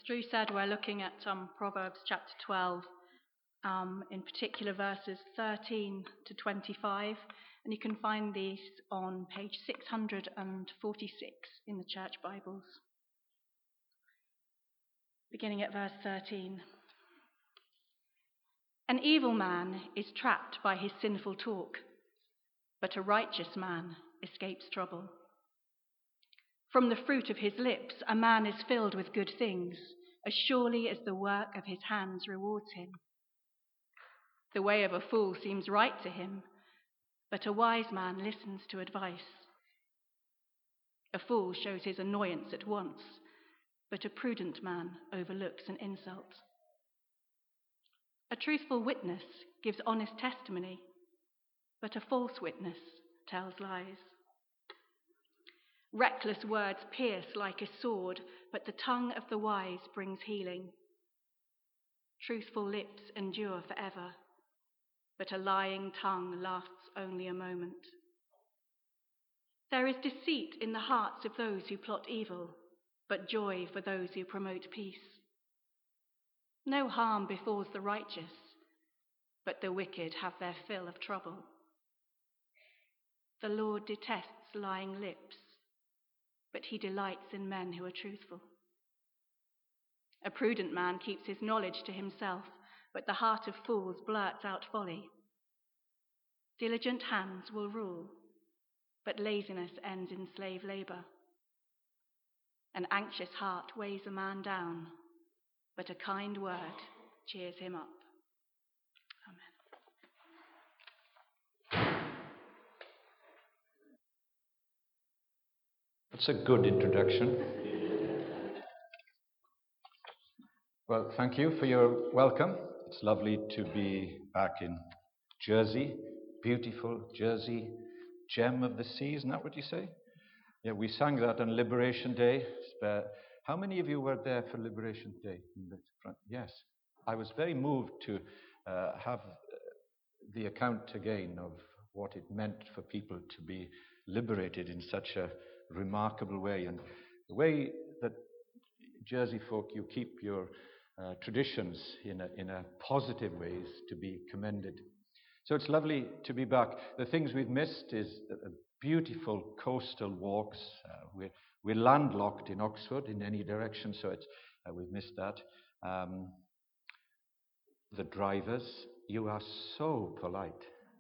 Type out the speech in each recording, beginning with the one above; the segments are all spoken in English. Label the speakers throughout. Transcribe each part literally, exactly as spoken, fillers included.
Speaker 1: Drew said we're looking at um, Proverbs chapter twelve, um, in particular verses thirteen to twenty-five, and you can find these on page six hundred forty-six in the church Bibles. Beginning at verse thirteen. An evil man is trapped by his sinful talk, but a righteous man escapes trouble. From the fruit of his lips a man is filled with good things, as surely as the work of his hands rewards him. The way of a fool seems right to him, but a wise man listens to advice. A fool shows his annoyance at once, but a prudent man overlooks an insult. A truthful witness gives honest testimony, but a false witness tells lies. Reckless words pierce like a sword, but the tongue of the wise brings healing. Truthful lips endure forever, but a lying tongue lasts only a moment. There is deceit in the hearts of those who plot evil, but joy for those who promote peace. No harm befalls the righteous, but the wicked have their fill of trouble. The Lord detests lying lips, but he delights in men who are truthful. A prudent man keeps his knowledge to himself, but the heart of fools blurts out folly. Diligent hands will rule, but laziness ends in slave labor. An anxious heart weighs a man down, but a kind word cheers him up. Amen.
Speaker 2: That's a good introduction. Well, thank you for your welcome. It's lovely to be back in Jersey. Beautiful Jersey, gem of the sea, isn't that what you say? Yeah, we sang that on Liberation Day. How many of you were there for Liberation Day? In the front? Yes. I was very moved to uh, have the account again of what it meant for people to be liberated in such a remarkable way. And the way that Jersey folk, you keep your uh, traditions in a, in a positive way is to be commended. So it's lovely to be back. The things we've missed is uh, beautiful coastal walks. Uh, we're, we're landlocked in Oxford in any direction, so it's, uh, we've missed that. Um, the drivers, you are so polite.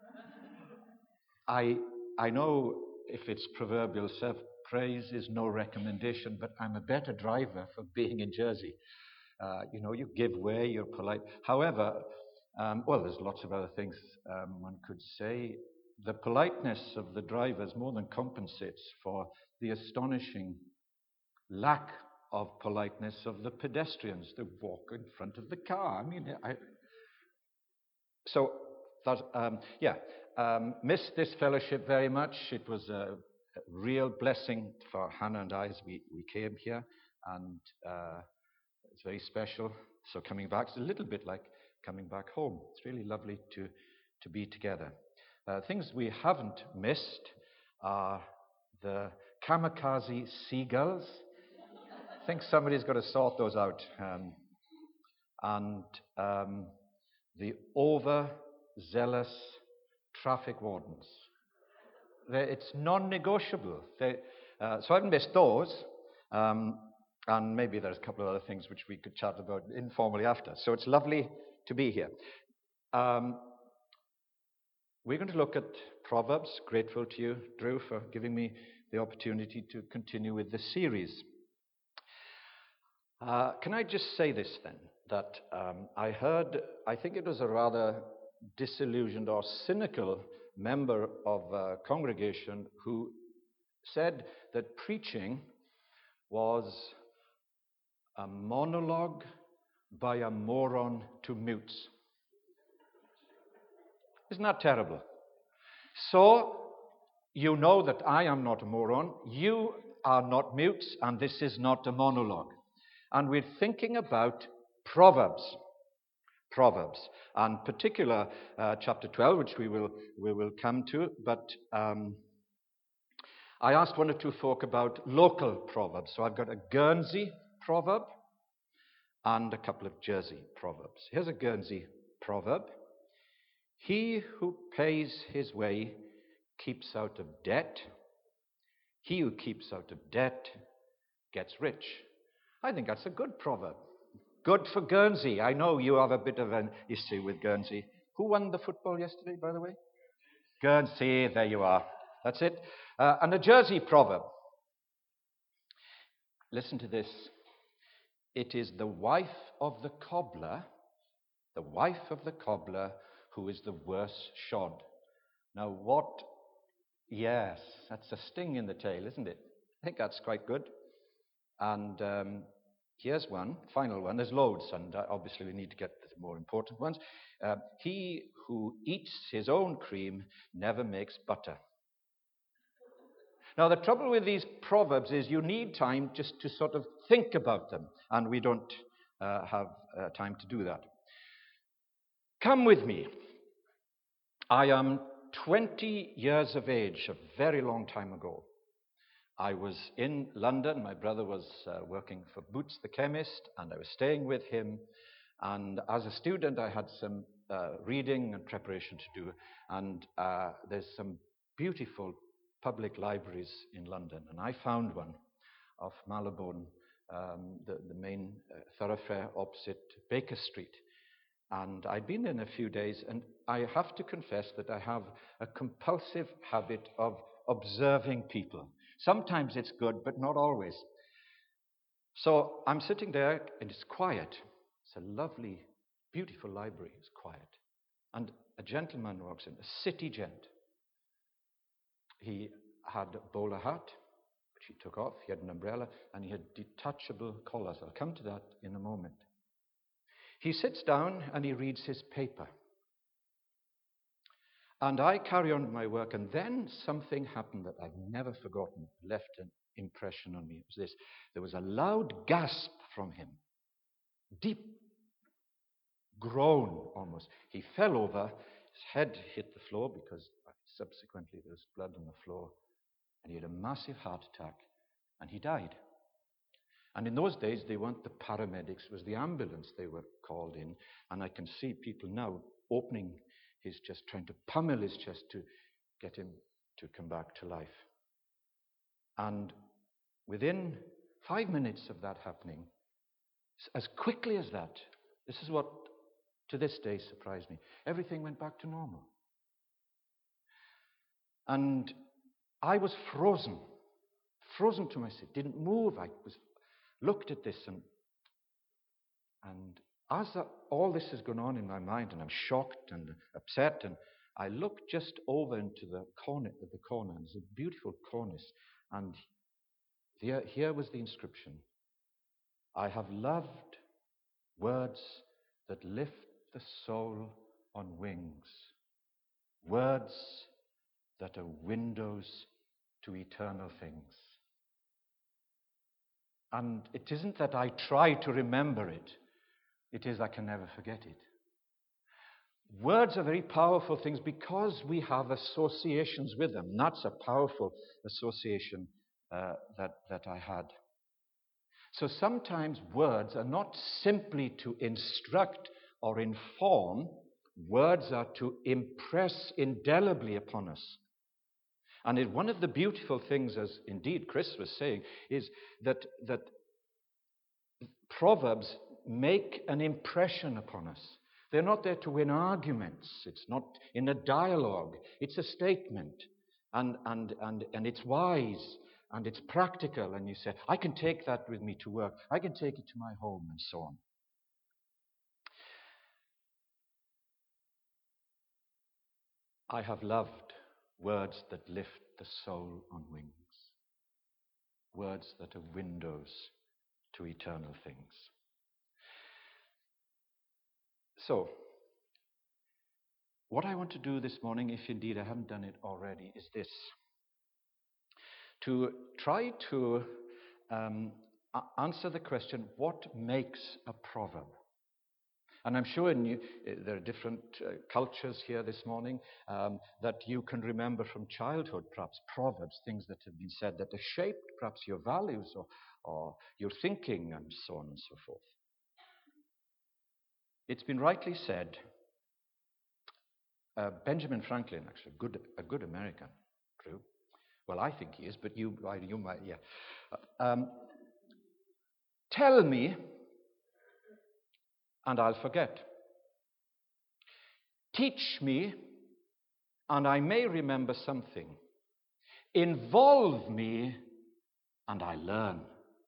Speaker 2: I I know if it's proverbial self-praise is no recommendation, but I'm a better driver for being in Jersey. Uh, you know, you give way, you're polite. However, um, well, there's lots of other things um, one could say. The politeness of the drivers more than compensates for the astonishing lack of politeness of the pedestrians that walk in front of the car. I mean, I... So, that, um, yeah, um, missed this fellowship very much. It was a real blessing for Hannah and I as we, we came here, and uh, it's very special. So coming back, it's a little bit like coming back home. It's really lovely to, to be together. Uh, things we haven't missed are the kamikaze seagulls. I think somebody's got to sort those out. Um, and um, the overzealous traffic wardens. They're, it's non-negotiable. They, uh, so I haven't missed those. Um, and maybe there's a couple of other things which we could chat about informally after. So it's lovely to be here. Um, we're going to look at Proverbs. Grateful to you, Drew, for giving me the opportunity to continue with this series. Uh, can I just say this then, that um, I heard, I think it was a rather disillusioned or cynical member of a congregation who said that preaching was a monologue by a moron to mutes. Isn't that terrible? So, you know that I am not a moron, you are not mutes, and this is not a monologue. And we're thinking about Proverbs. Proverbs, and particular uh, chapter twelve, which we will we will come to. But um, I asked one or two folk about local proverbs. So I've got a Guernsey proverb, and a couple of Jersey proverbs. Here's a Guernsey proverb. He who pays his way keeps out of debt. He who keeps out of debt gets rich. I think that's a good proverb. Good for Guernsey. I know you have a bit of an issue with Guernsey. Who won the football yesterday, by the way? Guernsey, there you are. That's it. Uh, and a Jersey proverb. Listen to this. It is the wife of the cobbler, the wife of the cobbler, who is the worse shod. Now what? Yes, that's a sting in the tail, isn't it? I think that's quite good. And um, here's one, final one. There's loads, and uh, obviously we need to get the more important ones. Uh, he who eats his own cream never makes butter. Now, the trouble with these proverbs is you need time just to sort of think about them, and we don't uh, have uh, time to do that. Come with me. I am twenty years of age, a very long time ago. I was in London. My brother was uh, working for Boots the chemist, and I was staying with him. And as a student, I had some uh, reading and preparation to do. And uh, there's some beautiful public libraries in London. And I found one off Marylebone, um, the, the main uh, thoroughfare opposite Baker Street. And I'd been in a few days, and I have to confess that I have a compulsive habit of observing people. Sometimes it's good, but not always. So I'm sitting there, and it's quiet. It's a lovely, beautiful library. It's quiet. And a gentleman walks in, a city gent. He had a bowler hat, which he took off. He had an umbrella, and he had detachable collars. I'll come to that in a moment. He sits down, and he reads his paper. And I carry on with my work, and then something happened that I've never forgotten, left an impression on me. It was this. There was a loud gasp from him, deep groan almost. He fell over, his head hit the floor because subsequently there was blood on the floor, and he had a massive heart attack, and he died. And in those days, they weren't the paramedics, it was the ambulance they were called in, and I can see people now opening his chest, trying to pummel his chest to get him to come back to life. And within five minutes of that happening, as quickly as that, this is what to this day surprised me, everything went back to normal. And I was frozen, frozen to my seat, didn't move. I was looked at this, and and as that, all this has gone on in my mind, and I'm shocked and upset, and I look just over into the corner, the corner, and there's a beautiful cornice, and here, here was the inscription: I have loved words that lift the soul on wings, words that are windows to eternal things. And it isn't that I try to remember it, it is I can never forget it. Words are very powerful things because we have associations with them. And that's a powerful association uh, that, that I had. So sometimes words are not simply to instruct or inform, words are to impress indelibly upon us. And it, one of the beautiful things, as indeed Chris was saying, is that, that Proverbs make an impression upon us. They're not there to win arguments. It's not in a dialogue. It's a statement. And, and, and, and it's wise, and it's practical. And you say, I can take that with me to work. I can take it to my home, and so on. I have loved words that lift the soul on wings. Words that are windows to eternal things. So, what I want to do this morning, if indeed I haven't done it already, is this. To try to um, answer the question, what makes a proverb? And I'm sure in you, there are different uh, cultures here this morning um, that you can remember from childhood, perhaps proverbs, things that have been said that have shaped perhaps your values or, or your thinking and so on and so forth. It's been rightly said, uh, Benjamin Franklin, actually, good, a good American, true. Well, I think he is, but you, you might, yeah. Um, tell me, and I'll forget. Teach me, and I may remember something. Involve me, and I learn.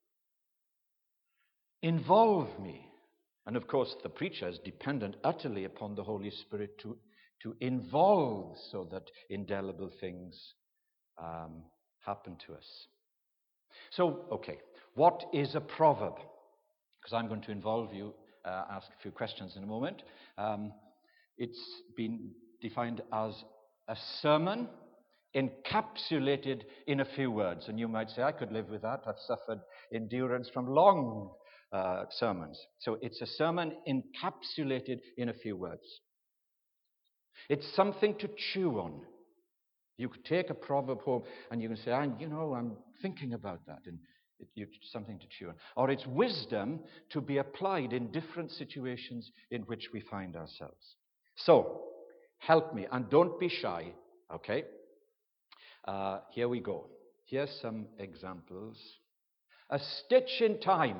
Speaker 2: Involve me. And of course, the preacher is dependent utterly upon the Holy Spirit to, to involve so that indelible things um, happen to us. So, okay, what is a proverb? Because I'm going to involve you, uh, ask a few questions in a moment. Um, it's been defined as a sermon encapsulated in a few words. And you might say, I could live with that. I've suffered endurance from long uh, sermons. So it's a sermon encapsulated in a few words. It's something to chew on. You could take a proverb home and you can say, and you know, I'm thinking about that. And it, it's something to chew on. Or it's wisdom to be applied in different situations in which we find ourselves. So, help me. And don't be shy, okay? Uh, here we go. Here's some examples. A stitch in time.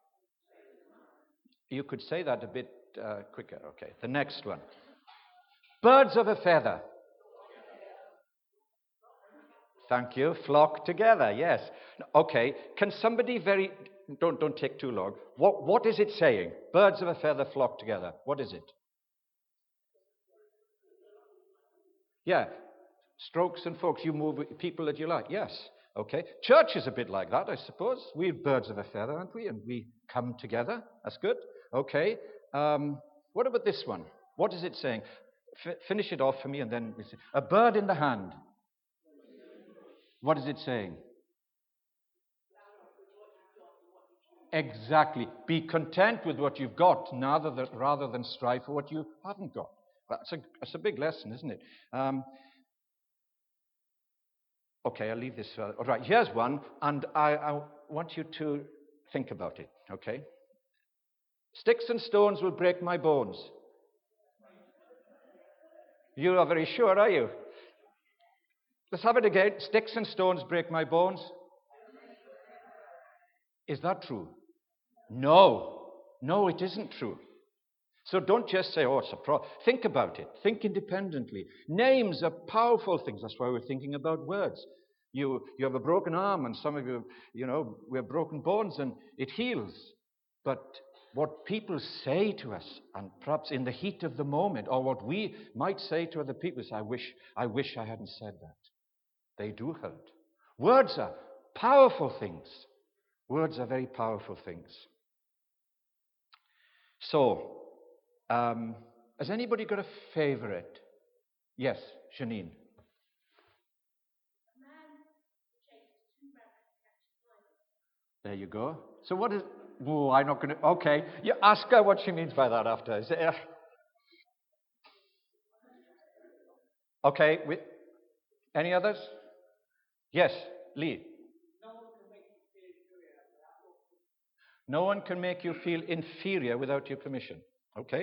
Speaker 2: You could say that a bit uh, quicker. Okay, the next one. Birds of a feather. Thank you. Flock together. Yes. Okay. Can somebody very... Don't, don't take too long. What, what is it saying? Birds of a feather flock together. What is it? Yeah. Strokes and folks. You move with people that you like. Yes. Okay. Church is a bit like that, I suppose. We're birds of a feather, aren't we? And we come together. That's good. Okay. Um, what about this one? What is it saying? F- finish it off for me and then we see. A bird in the hand. What is it saying? Exactly. Be content with what you've got rather than, rather than strive for what you haven't got. That's a, that's a big lesson, isn't it? Um, okay, I'll leave this. Uh, all right, here's one, and I, I want you to think about it, okay? Sticks and stones will break my bones. You are very sure, are you? Let's have it again. Sticks and stones break my bones. Is that true? No. No, it isn't true. So don't just say, oh, it's a pro. Think about it. Think independently. Names are powerful things. That's why we're thinking about words. You, you have a broken arm, and some of you, you know, we have broken bones, and it heals. But what people say to us, and perhaps in the heat of the moment, or what we might say to other people is, I wish, I wish I hadn't said that. They do hurt. Words are powerful things. Words are very powerful things. So, um, has anybody got a favorite? Yes, Janine. There you go. So what is... Oh, I'm not going to... Okay. You ask her what she means by that after. Is it, uh... Okay. With... Any others? Yes, Lee. No one can make you feel inferior without your permission. Okay.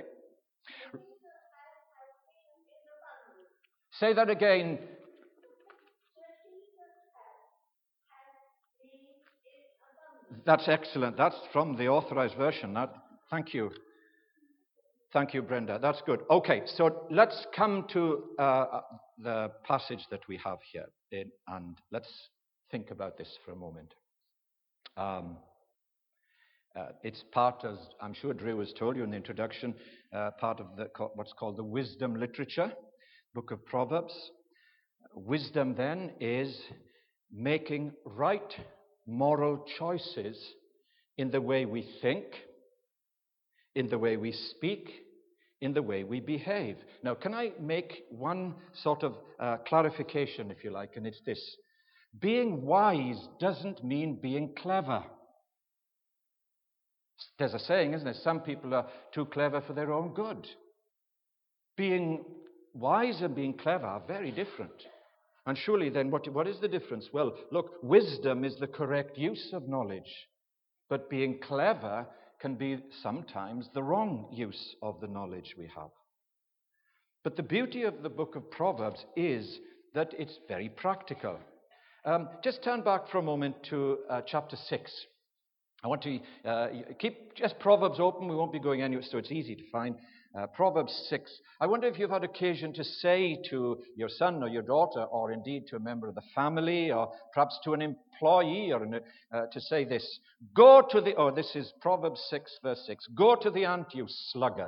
Speaker 2: Say that again. That's excellent. That's from the Authorized Version. That, thank you. Thank you, Brenda. That's good. Okay, so let's come to uh, the passage that we have here, in, and let's think about this for a moment. Um, uh, it's part, as I'm sure Drew has told you in the introduction, uh, part of the, what's called the wisdom literature, book of Proverbs. Wisdom, then, is making right moral choices in the way we think, in the way we speak, in the way we behave. Now, can I make one sort of uh, clarification, if you like, and it's this. Being wise doesn't mean being clever. There's a saying, isn't there? Some people are too clever for their own good. Being wise and being clever are very different. And surely then, what, what is the difference? Well, look, wisdom is the correct use of knowledge. But being clever can be sometimes the wrong use of the knowledge we have. But the beauty of the book of Proverbs is that it's very practical. Um, just turn back for a moment to uh, chapter six. I want to uh, keep just Proverbs open. We won't be going anywhere, so it's easy to find. Uh, Proverbs six. I wonder if you've had occasion to say to your son or your daughter, or indeed to a member of the family, or perhaps to an employee, or an, uh, to say this: Go to the, oh, this is Proverbs six, verse six. Go to the ant, you sluggard.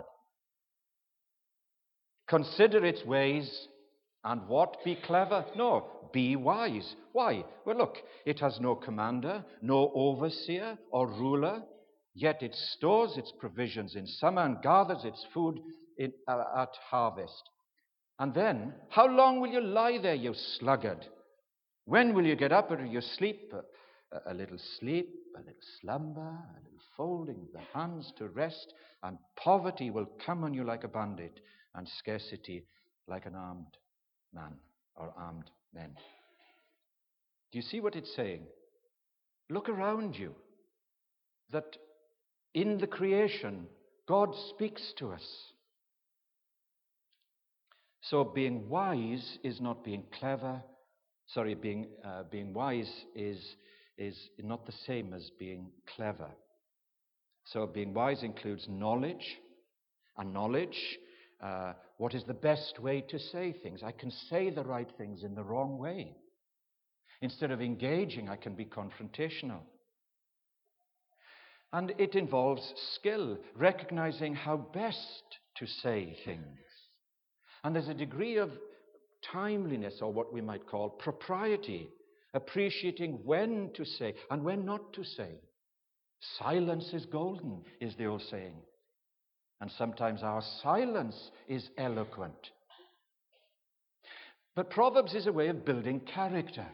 Speaker 2: Consider its ways, and what? Be clever? No, be wise. Why? Well, look, it has no commander, no overseer or ruler, yet it stores its provisions in summer and gathers its food in, uh, at harvest. And then, how long will you lie there, you sluggard? When will you get up out of your sleep? A, a little sleep, a little slumber, a little folding of the hands to rest, and poverty will come on you like a bandit, and scarcity like an armed man or armed men. Do you see what it's saying? Look around you. That in the creation, God speaks to us. So being wise is not being clever. Sorry, being uh, being wise is is not the same as being clever. So being wise includes knowledge, and knowledge. Uh, what is the best way to say things? I can say the right things in the wrong way. Instead of engaging, I can be confrontational. And it involves skill, recognizing how best to say things. And there's a degree of timeliness, or what we might call propriety, appreciating when to say and when not to say. Silence is golden, is the old saying. And sometimes our silence is eloquent. But Proverbs is a way of building character.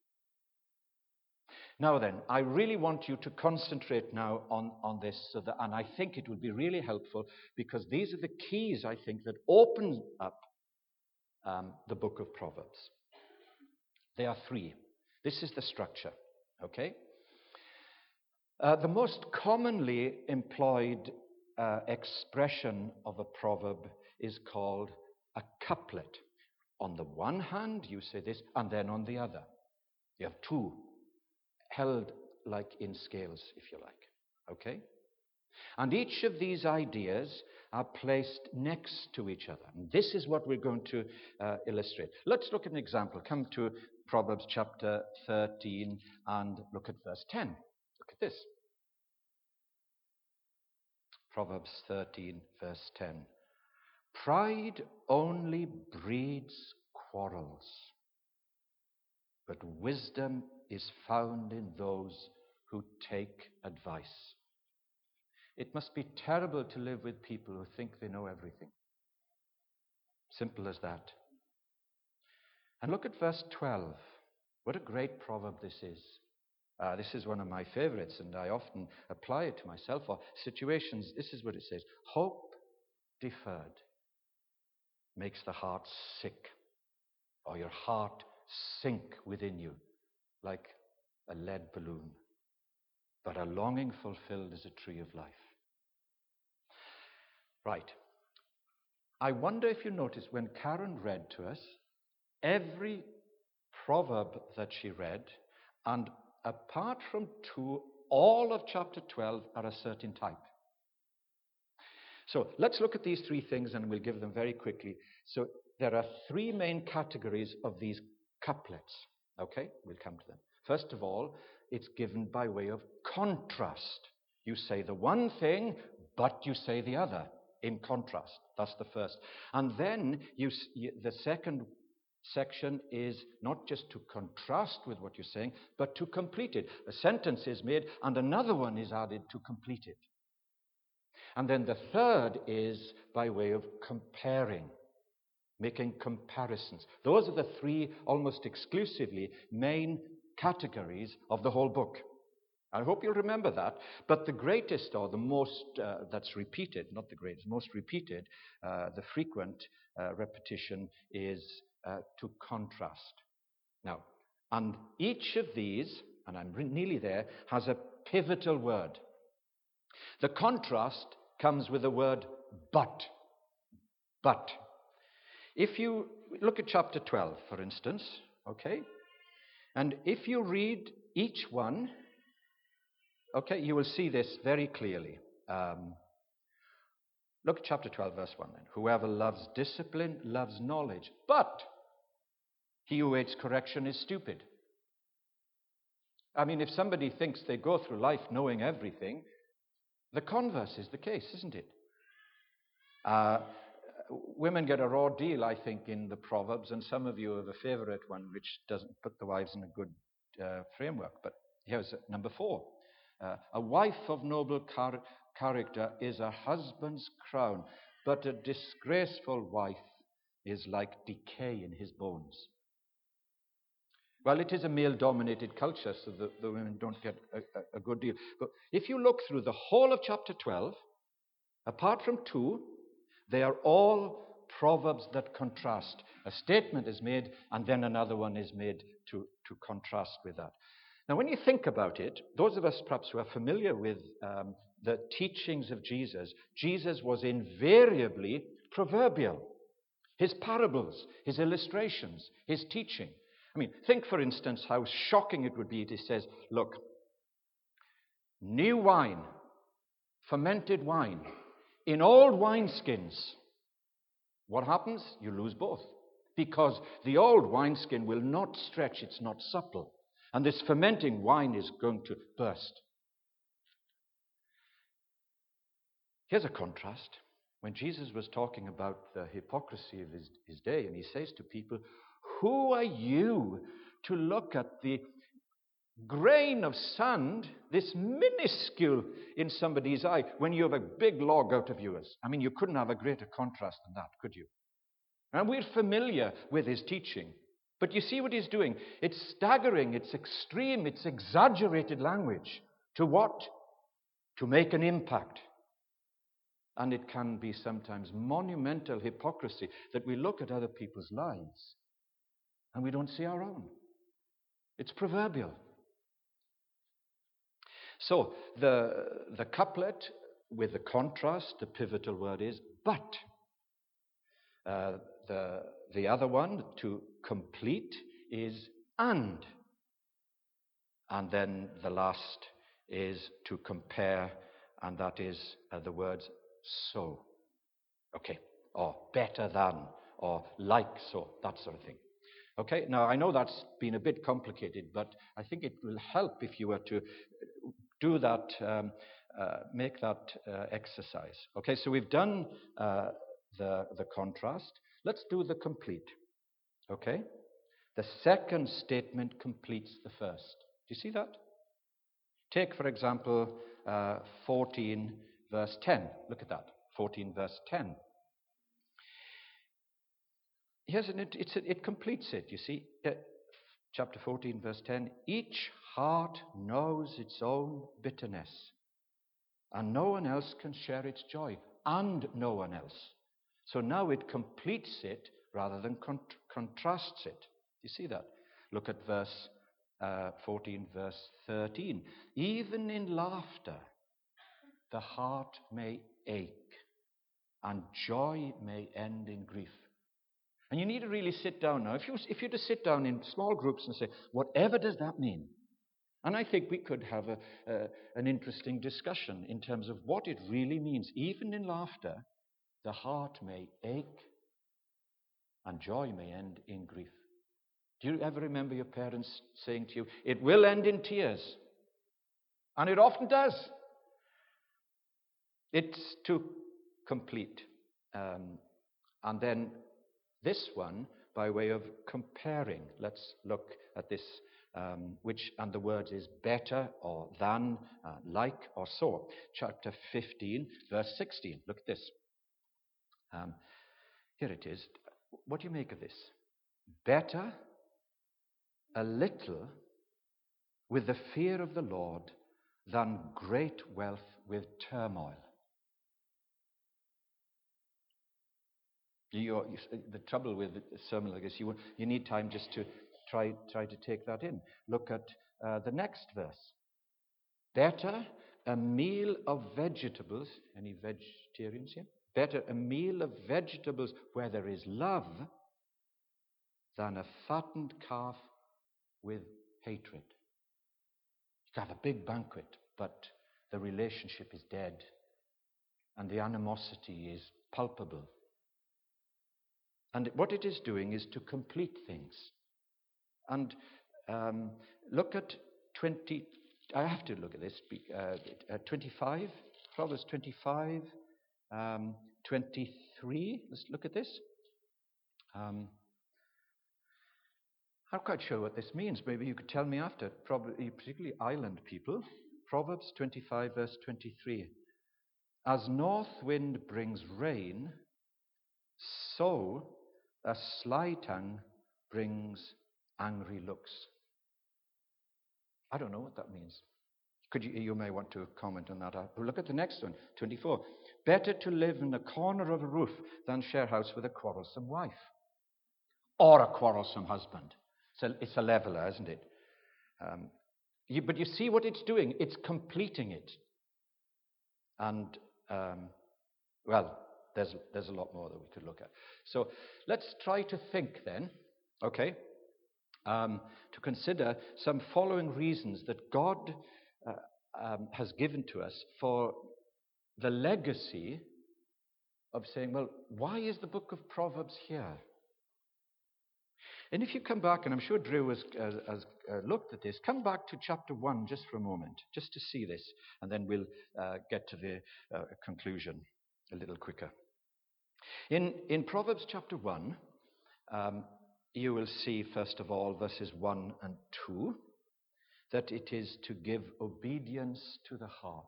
Speaker 2: Now then, I really want you to concentrate now on, on this, so that, and I think it will be really helpful, because these are the keys, I think, that open up um, the book of Proverbs. There are three. This is the structure, okay? Uh, the most commonly employed uh, expression of a proverb is called a couplet. On the one hand, you say this, and then on the other. You have two, held like in scales, if you like. Okay? And each of these ideas are placed next to each other. And this is what we're going to uh, illustrate. Let's look at an example. Come to Proverbs chapter thirteen and look at verse ten. Look at this. Proverbs thirteen, verse ten. Pride only breeds quarrels, but wisdom is found in those who take advice. It must be terrible to live with people who think they know everything. Simple as that. And look at verse twelve. What a great proverb this is. Uh, this is one of my favorites, and I often apply it to myself or situations. This is what it says. Hope deferred makes the heart sick, or your heart sink within you like a lead balloon. But a longing fulfilled is a tree of life. Right. I wonder if you noticed when Karen read to us, every proverb that she read, and apart from two, all of chapter twelve are a certain type. So let's look at these three things, and we'll give them very quickly. So there are three main categories of these couplets. Okay, we'll come to them. First of all, it's given by way of contrast. You say the one thing, but you say the other in contrast. That's the first. And then you, the second section is not just to contrast with what you're saying, but to complete it. A sentence is made, and another one is added to complete it. And then the third is by way of comparing, making comparisons. Those are the three almost exclusively main categories of the whole book. I hope you'll remember that. But the greatest, or the most uh, that's repeated, not the greatest, most repeated, uh, the frequent uh, repetition is uh, to contrast. Now, and each of these, and I'm nearly there, has a pivotal word. The contrast comes with the word but. But. If you look at chapter twelve, for instance, okay, and if you read each one, okay, you will see this very clearly. Um, look at chapter twelve, verse one then. Whoever loves discipline loves knowledge, but he who hates correction is stupid. I mean, if somebody thinks they go through life knowing everything, the converse is the case, isn't it? Uh, women get a raw deal, I think, in the Proverbs, and some of you have a favorite one which doesn't put the wives in a good uh, framework. But here's number four. Uh, a wife of noble char- character is a husband's crown, but a disgraceful wife is like decay in his bones. Well, it is a male-dominated culture, so the, the women don't get a, a, a good deal. But if you look through the whole of chapter twelve, apart from two, they are all proverbs that contrast. A statement is made, and then another one is made to, to contrast with that. Now, when you think about it, those of us perhaps who are familiar with um, the teachings of Jesus, Jesus was invariably proverbial. His parables, his illustrations, his teaching. I mean, think, for instance, how shocking it would be if he says, look, new wine, fermented wine, in old wineskins. What happens? You lose both. Because the old wineskin will not stretch, it's not supple. And this fermenting wine is going to burst. Here's a contrast. When Jesus was talking about the hypocrisy of his, his day, and he says to people, who are you to look at the grain of sand, this minuscule in somebody's eye, when you have a big log out of yours? I mean, you couldn't have a greater contrast than that, could you? And we're familiar with his teaching. But you see what he's doing? It's staggering, it's extreme, it's exaggerated language. To what? To make an impact. And it can be sometimes monumental hypocrisy that we look at other people's lives and we don't see our own. It's proverbial. So the, the couplet with the contrast, the pivotal word is but. Uh, the, the other one, to complete, is and. And then the last is to compare, and that is uh, the words so. Okay, or better than, or like so, that sort of thing. Okay, now I know that's been a bit complicated, but I think it will help if you were to do that, um, uh, make that uh, exercise. Okay, so we've done uh, the, the contrast. Let's do the complete. Okay? The second statement completes the first. Do you see that? Take, for example, uh, fourteen, verse ten. Look at that. fourteen, verse ten. Here's an, it, it's a, it completes it, you see. Uh, chapter fourteen, verse ten. Each heart knows its own bitterness, and no one else can share its joy, and no one else. So now it completes it rather than cont- contrasts it. You see that? Look at verse uh, fourteen, verse thirteen. Even in laughter, the heart may ache, and joy may end in grief. And you need to really sit down now. If you, if you to sit down in small groups and say, whatever does that mean? And I think we could have a, uh, an interesting discussion in terms of what it really means. Even in laughter, the heart may ache, and joy may end in grief. Do you ever remember your parents saying to you, it will end in tears? And it often does. It's to complete. Um, and then this one, by way of comparing. Let's look at this, um, which, and the words is better or than, uh, like or so. Chapter fifteen, verse sixteen. Look at this. Um, here it is. What do you make of this? Better a little with the fear of the Lord than great wealth with turmoil. You, you, the trouble with a sermon like this, you, you need time just to try, try to take that in. Look at uh, the next verse. Better a meal of vegetables. Any vegetarians here? Better a meal of vegetables where there is love than a fattened calf with hatred. You can have a big banquet, but the relationship is dead and the animosity is palpable. And what it is doing is to complete things. And um, look at twenty, I have to look at this, uh, uh, twenty-five, Proverbs twenty-five, um, twenty-three. Let's look at this. Um, I'm not quite sure what this means. Maybe you could tell me after, probably, particularly island people. Proverbs twenty-five, verse twenty-three. As north wind brings rain, so a sly tongue brings angry looks. I don't know what that means. Could you, you may want to comment on that. But look at the next one, twenty-four. Better to live in the corner of a roof than share house with a quarrelsome wife or a quarrelsome husband. So it's a leveler, isn't it? Um, you, but you see what it's doing? It's completing it. And, um, well, there's, there's a lot more that we could look at. So let's try to think then, okay, um, to consider some following reasons that God uh, um, has given to us for the legacy of saying, well, why is the book of Proverbs here? And if you come back, and I'm sure Drew has, uh, has uh, looked at this, come back to chapter one just for a moment, just to see this, and then we'll uh, get to the uh, conclusion a little quicker. In, in Proverbs chapter one, um, you will see, first of all, verses one and two, that it is to give obedience to the heart.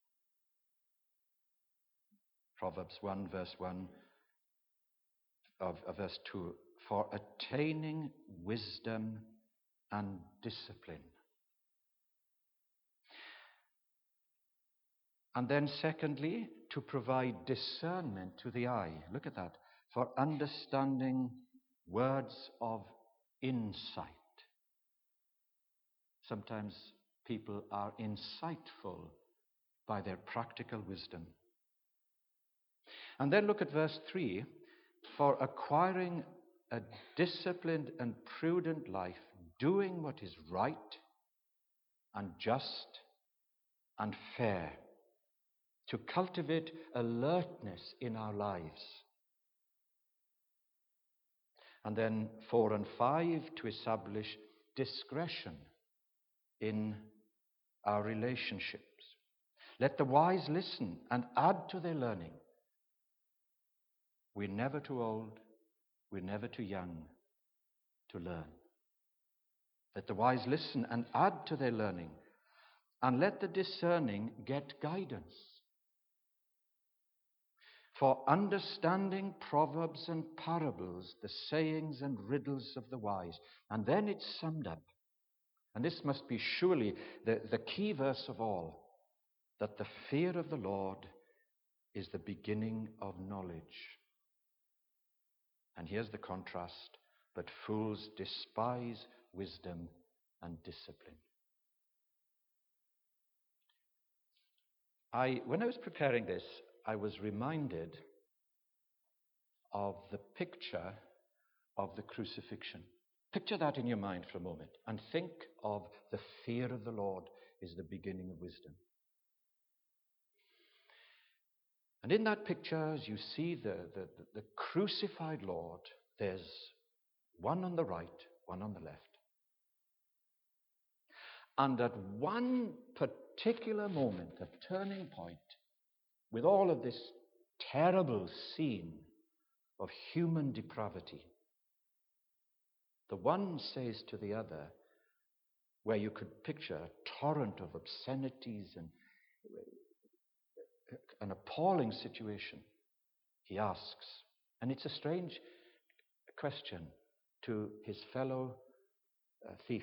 Speaker 2: Proverbs one, verse one, of, of verse two. For attaining wisdom and discipline. And then secondly, to provide discernment to the eye. Look at that. For understanding words of insight. Sometimes people are insightful by their practical wisdom. And then look at verse three. For acquiring a disciplined and prudent life, doing what is right and just and fair, to cultivate alertness in our lives. And then four and five, to establish discretion in our relationships. Let the wise listen and add to their learning. We're never too old. We're never too young to learn. Let the wise listen and add to their learning, and let the discerning get guidance. For understanding proverbs and parables, the sayings and riddles of the wise. And then it's summed up. And this must be surely the, the key verse of all, that the fear of the Lord is the beginning of knowledge. And here's the contrast, but fools despise wisdom and discipline. I, when I was preparing this, I was reminded of the picture of the crucifixion. Picture that in your mind for a moment and think of the fear of the Lord is the beginning of wisdom. And in that picture, as you see the, the, the crucified Lord, there's one on the right, one on the left. And at one particular moment, a turning point, with all of this terrible scene of human depravity, the one says to the other, where you could picture a torrent of obscenities and an appalling situation, he asks, and it's a strange question to his fellow uh, thief.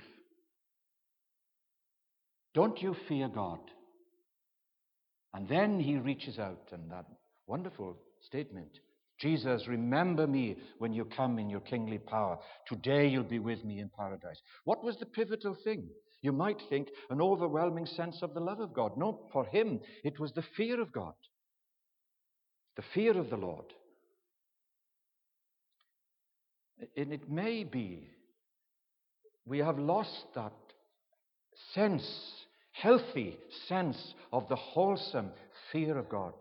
Speaker 2: Don't you fear God? And then he reaches out, and that wonderful statement, Jesus, remember me when you come in your kingly power. Today you'll be with me in paradise. What was the pivotal thing? You might think an overwhelming sense of the love of God. No, for him, it was the fear of God, the fear of the Lord. And it may be we have lost that sense, healthy sense of the wholesome fear of God.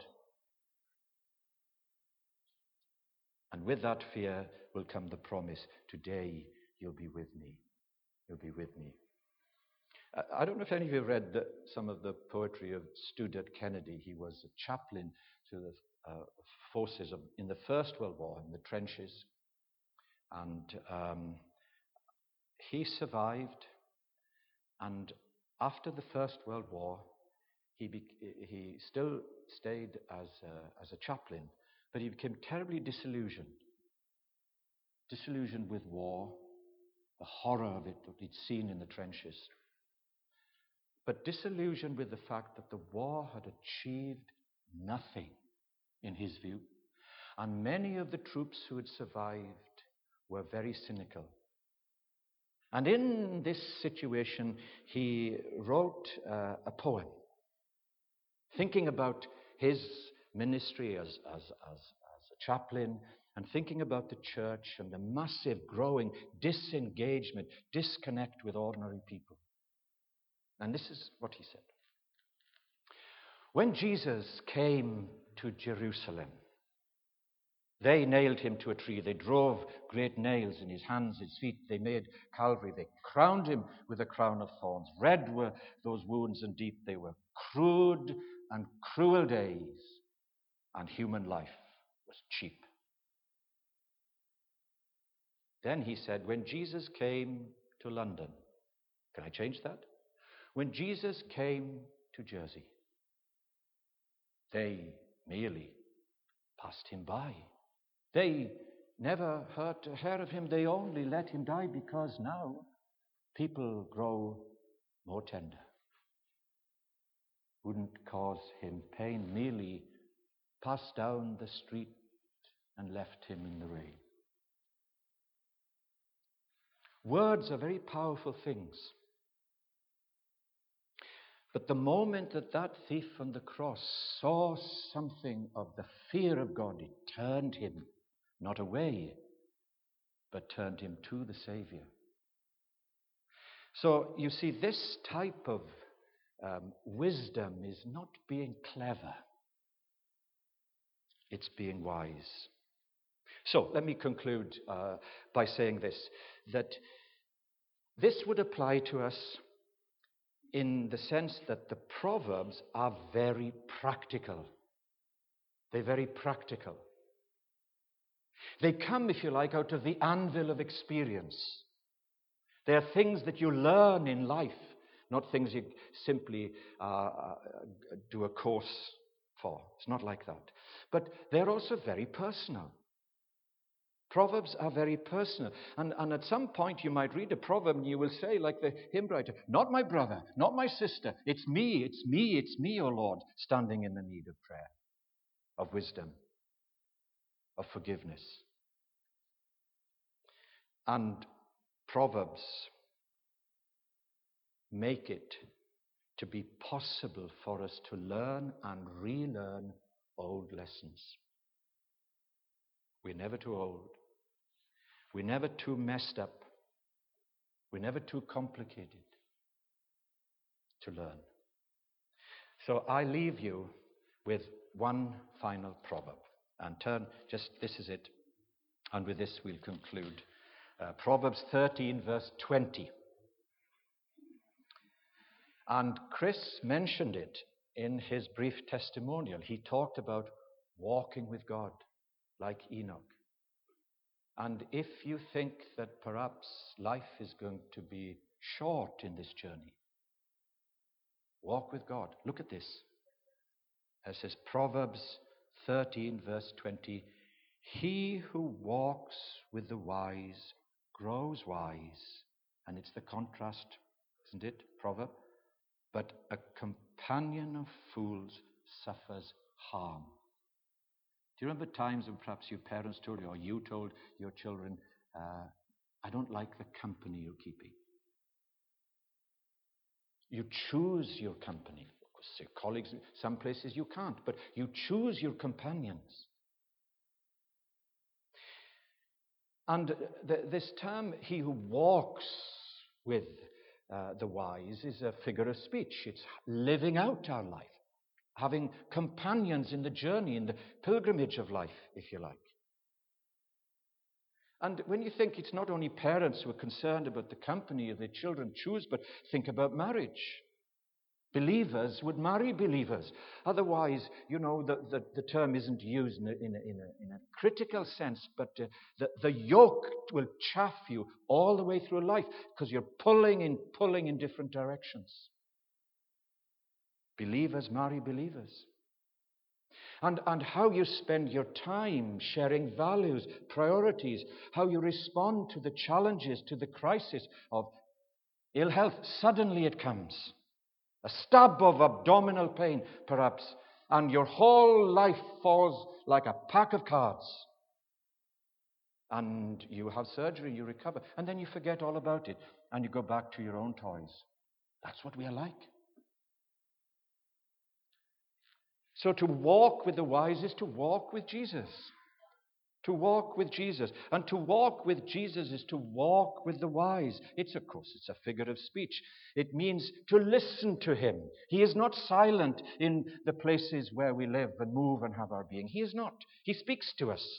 Speaker 2: And with that fear will come the promise, today you'll be with me. You'll be with me. I don't know if any of you read the, some of the poetry of Stuart Kennedy. He was a chaplain to the uh, forces of, in the First World War, in the trenches. And um, he survived. And after the First World War, he, be, he still stayed as a, as a chaplain, but he became terribly disillusioned. Disillusioned with war, the horror of it that he'd seen in the trenches. But disillusioned with the fact that the war had achieved nothing, in his view. And many of the troops who had survived were very cynical. And in this situation, he wrote uh, a poem, thinking about his ministry as, as, as, as a chaplain, and thinking about the church and the massive growing disengagement, disconnect with ordinary people. And this is what he said. When Jesus came to Jerusalem, they nailed him to a tree. They drove great nails in his hands, his feet. They made Calvary. They crowned him with a crown of thorns. Red were those wounds and deep they were. Crude and cruel days, and human life was cheap. Then he said, when Jesus came to London, can I change that? When Jesus came to Jersey, they merely passed him by. They never hurt a hair of him. They only let him die because now people grow more tender. Wouldn't cause him pain, merely passed down the street and left him in the rain. Words are very powerful things. But the moment that that thief on the cross saw something of the fear of God, it turned him not away, but turned him to the Savior. So you see, this type of um, wisdom is not being clever. It's being wise. So let me conclude uh, by saying this, that this would apply to us in the sense that the Proverbs are very practical. They're very practical. They come, if you like, out of the anvil of experience. They are things that you learn in life, not things you simply uh, do a course for. It's not like that. But they're also very personal. Proverbs are very personal. And, and at some point you might read a proverb and you will say, like the hymn writer, not my brother, not my sister, it's me, it's me, it's me, O Lord, standing in the need of prayer, of wisdom, of forgiveness. And Proverbs make it to be possible for us to learn and relearn old lessons. We're never too old. We're never too messed up. We're never too complicated to learn. So I leave you with one final proverb. And turn, just this is it. And with this we'll conclude. Uh, Proverbs thirteen, verse twenty. And Chris mentioned it in his brief testimonial. He talked about walking with God like Enoch. And if you think that perhaps life is going to be short in this journey, walk with God. Look at this. It says Proverbs thirteen, verse twenty, he who walks with the wise grows wise. And it's the contrast, isn't it, proverb? But a companion of fools suffers harm. Do you remember times when perhaps your parents told you, or you told your children, uh, I don't like the company you're keeping? You choose your company. Of course, your colleagues, some places you can't, but you choose your companions. And th- this term, he who walks with uh, the wise, is a figure of speech. It's living out our life, having companions in the journey, in the pilgrimage of life, if you like. And when you think it's not only parents who are concerned about the company their children choose, but think about marriage. Believers would marry believers. Otherwise, you know, the, the, the term isn't used in a, in a, in a, in a critical sense, but uh, the, the yoke will chaff you all the way through life because you're pulling and pulling in different directions. Believers marry believers. And, and how you spend your time sharing values, priorities, how you respond to the challenges, to the crisis of ill health. Suddenly it comes. A stab of abdominal pain, perhaps, and your whole life falls like a pack of cards. And you have surgery, you recover, and then you forget all about it, and you go back to your own toys. That's what we are like. So to walk with the wise is to walk with Jesus. To walk with Jesus. And to walk with Jesus is to walk with the wise. It's, of course, it's a figure of speech. It means to listen to him. He is not silent in the places where we live and move and have our being. He is not. He speaks to us.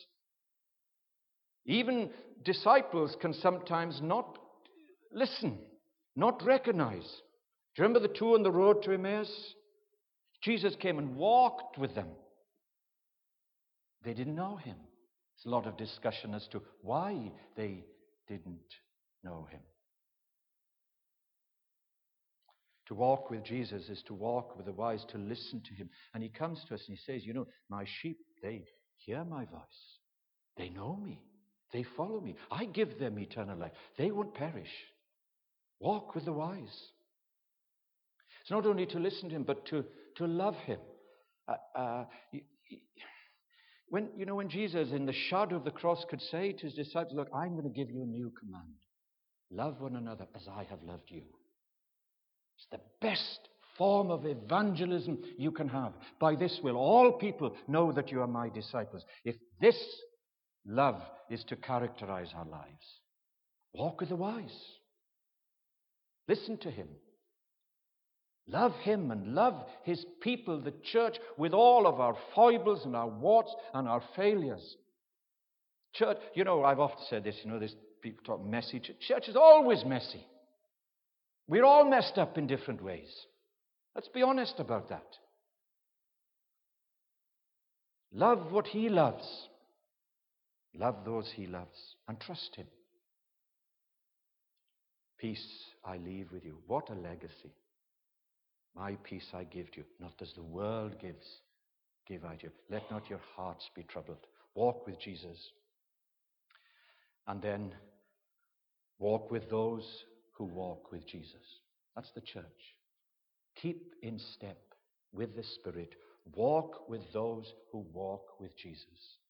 Speaker 2: Even disciples can sometimes not listen, not recognize. Do you remember the two on the road to Emmaus? Jesus came and walked with them. They didn't know him. There's a lot of discussion as to why they didn't know him. To walk with Jesus is to walk with the wise, to listen to him. And he comes to us and he says, you know, my sheep, they hear my voice. They know me. They follow me. I give them eternal life. They won't perish. Walk with the wise. It's not only to listen to him, but to, to love him. Uh, uh, when, you know, when Jesus, in the shadow of the cross, could say to his disciples, look, I'm going to give you a new command. Love one another as I have loved you. It's the best form of evangelism you can have. By this will all people know that you are my disciples. If this love is to characterize our lives, walk with the wise. Listen to him. Love him and love his people, the church, with all of our foibles and our warts and our failures. Church, you know, I've often said this, you know, this people talk messy. Church is always messy. We're all messed up in different ways. Let's be honest about that. Love what he loves. Love those he loves and trust him. Peace I leave with you. What a legacy. My peace I give to you, not as the world gives, give I to you. Let not your hearts be troubled. Walk with Jesus. And then walk with those who walk with Jesus. That's the church. Keep in step with the Spirit. Walk with those who walk with Jesus.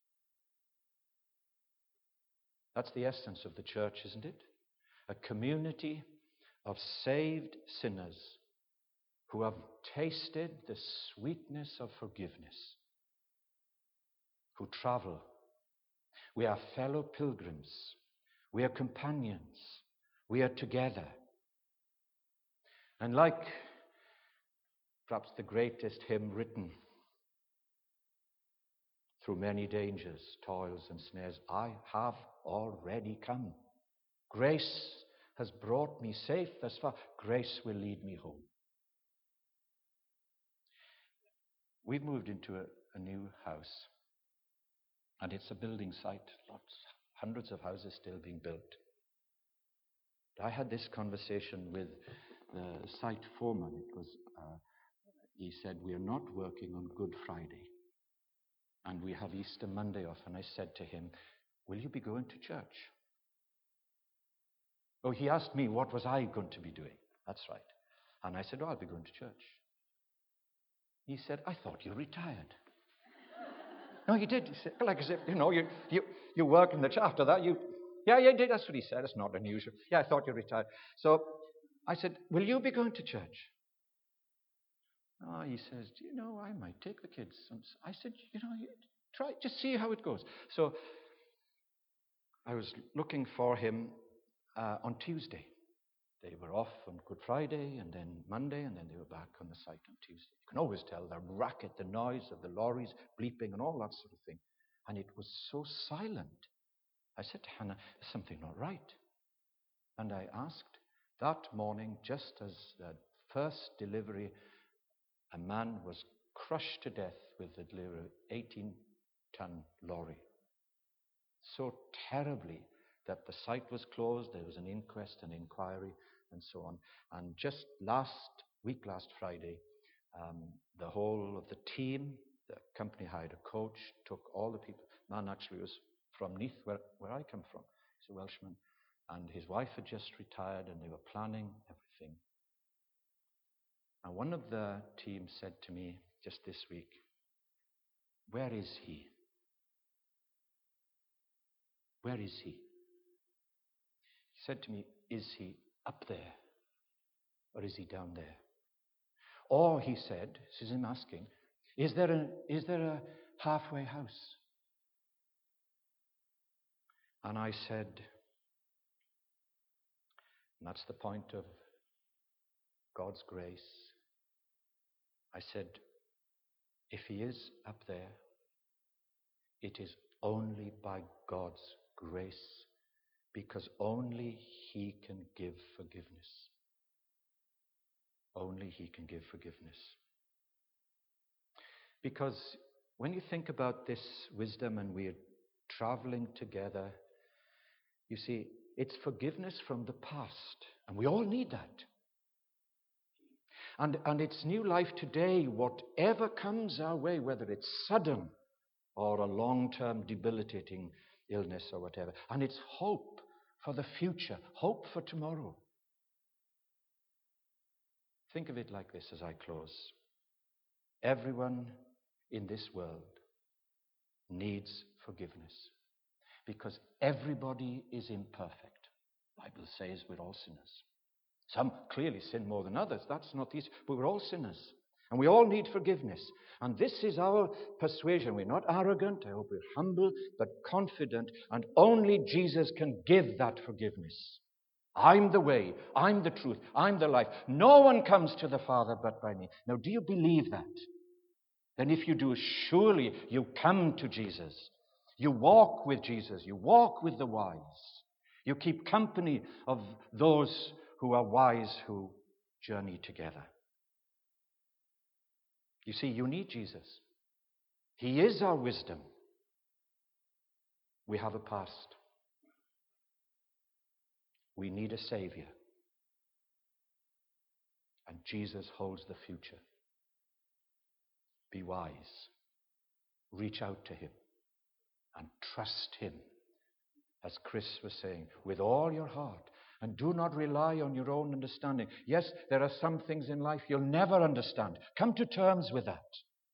Speaker 2: That's the essence of the church, isn't it? A community of saved sinners who have tasted the sweetness of forgiveness, who travel. We are fellow pilgrims. We are companions. We are together. And like perhaps the greatest hymn written through many dangers, toils, and snares, I have already come. Grace has brought me safe thus far. Grace will lead me home. We've moved into a, a new house, and it's a building site, lots, hundreds of houses still being built. I had this conversation with the site foreman. It was, uh, he said, we are not working on Good Friday, and we have Easter Monday off. And I said to him, will you be going to church? Oh, he asked me, what was I going to be doing? That's right. And I said, oh, I'll be going to church. He said, I thought you retired. No, he did. He said, like I said, you know, you, you, you work in the church. After that, you, yeah, yeah, he did. That's what he said. It's not unusual. Yeah, I thought you retired. So I said, will you be going to church? Oh, he says, do you know, I might take the kids. I said, you know, try, just see how it goes. So I was looking for him uh, on Tuesday. They were off on Good Friday, and then Monday, and then they were back on the site on Tuesday. You can always tell the racket, the noise of the lorries bleeping and all that sort of thing. And it was so silent. I said to Hannah, there's something not right. And I asked that morning, just as the first delivery, a man was crushed to death with the delivery of an eighteen-ton lorry. So terribly that the site was closed, there was an inquest, an inquiry, and so on. And just last week, last Friday, um, the whole of the team, the company hired a coach, took all the people. Man actually was from Neath, where, where I come from. He's a Welshman. And his wife had just retired, and they were planning everything. And one of the team said to me just this week, where is he? Where is he? He said to me, is he up there? Or is he down there? Or he said, this is him asking, is there a, is there a halfway house? And I said, and that's the point of God's grace. I said, if he is up there, it is only by God's grace, because only he can give forgiveness. Only he can give forgiveness. Because when you think about this wisdom and we're traveling together, you see, it's forgiveness from the past, and we all need that. And, and it's new life today, whatever comes our way, whether it's sudden or a long-term debilitating illness or whatever. And it's hope for the future, hope for tomorrow. Think of it like this as I close. Everyone in this world needs forgiveness, because everybody is imperfect. The Bible says we're all sinners. Some clearly sin more than others. That's not the issue. But we're all sinners. And we all need forgiveness. And this is our persuasion. We're not arrogant. I hope we're humble, but confident. And only Jesus can give that forgiveness. I'm the way. I'm the truth. I'm the life. No one comes to the Father but by me. Now, do you believe that? Then if you do, surely you come to Jesus. You walk with Jesus. You walk with the wise. You keep company of those who are wise, who journey together. You see, you need Jesus. He is our wisdom. We have a past. We need a Savior. And Jesus holds the future. Be wise. Reach out to him and trust him. As Chris was saying, with all your heart. And do not rely on your own understanding. Yes, there are some things in life you'll never understand. Come to terms with that.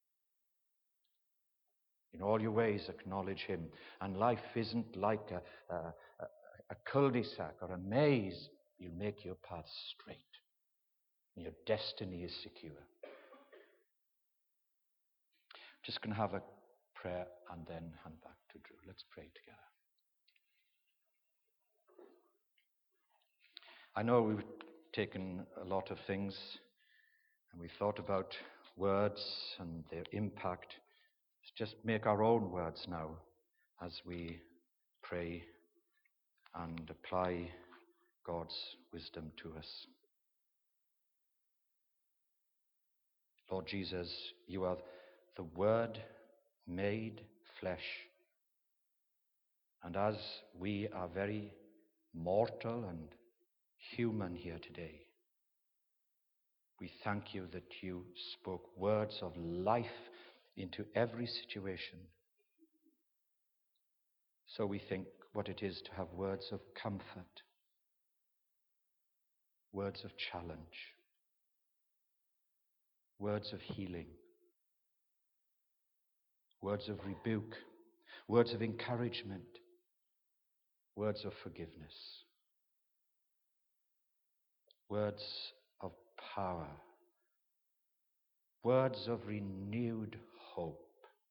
Speaker 2: In all your ways, acknowledge him. And life isn't like a, a, a cul-de-sac or a maze. You make your path straight. And your destiny is secure. Just going to have a prayer and then hand back to Drew. Let's pray together. I know we've taken a lot of things and we've thought about words and their impact. Let's just make our own words now as we pray and apply God's wisdom to us. Lord Jesus, you are the Word made flesh. And as we are very mortal and human here today, we thank you that you spoke words of life into every situation. So we think what it is to have words of comfort, words of challenge, words of healing, words of rebuke, words of encouragement, words of forgiveness. words of power, words of renewed hope.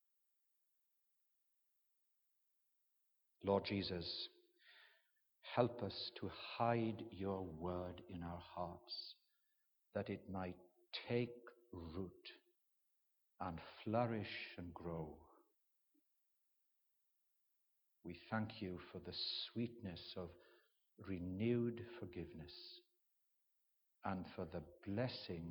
Speaker 2: Lord Jesus, help us to hide your word in our hearts, that it might take root and flourish and grow. We thank you for the sweetness of renewed forgiveness and for the blessing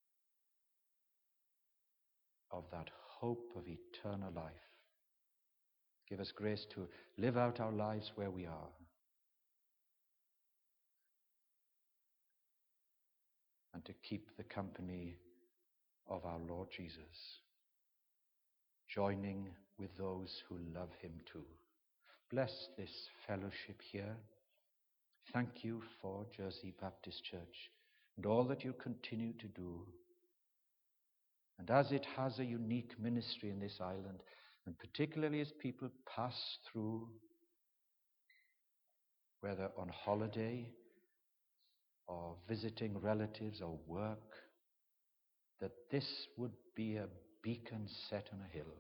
Speaker 2: of that hope of eternal life. Give us grace to live out our lives where we are, and to keep the company of our Lord Jesus, joining with those who love him too. Bless this fellowship here. Thank you for Jersey Baptist Church and all that you continue to do. And as it has a unique ministry in this island, and particularly as people pass through, whether on holiday or visiting relatives or work, that this would be a beacon set on a hill.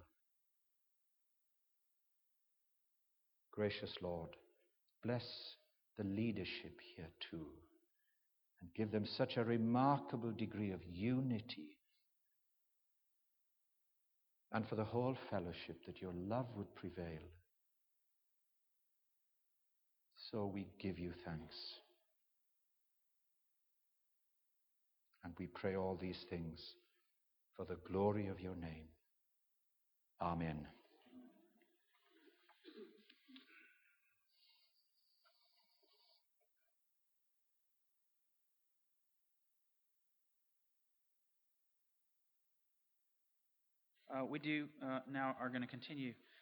Speaker 2: Gracious Lord, bless the leadership here too, and give them such a remarkable degree of unity, and for the whole fellowship that your love would prevail. So we give you thanks. And we pray all these things for the glory of your name. Amen.
Speaker 3: Uh, we do uh, now are going to continue